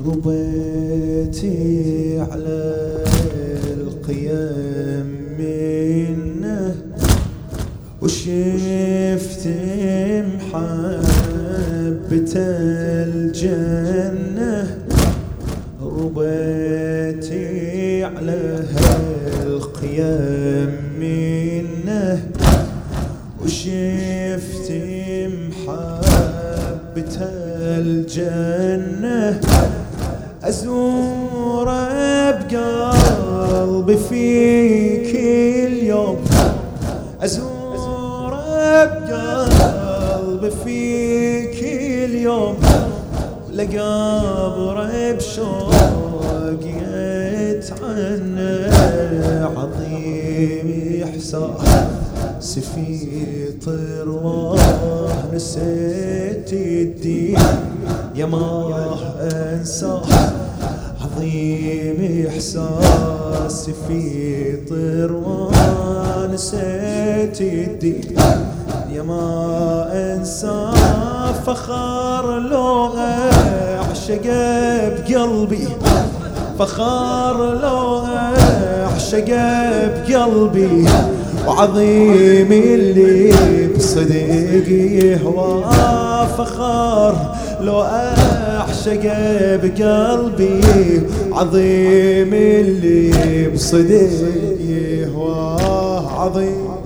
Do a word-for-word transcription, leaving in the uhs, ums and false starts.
ربيتي على القيام منه وشفت محبة الجنة. ربيتي على القيام منه وشفت محبة الجنة. أزور بقلبي فيك اليوم، أزور بقلبي فيك اليوم، لقابر بشوق يتعنى. عظيم إحساس في طرواه نسيت الدين يا ما أنساه. عظيم إحساس في طرواه نسيت الدين يا ما أنساه. فخار لو أعشق بقلبي، فخار لو أعشق بقلبي، وعظيم اللي بصدق يهوى. فخار لو أعشق بقلبي، عظيم اللي بصدق يهوى. عظيم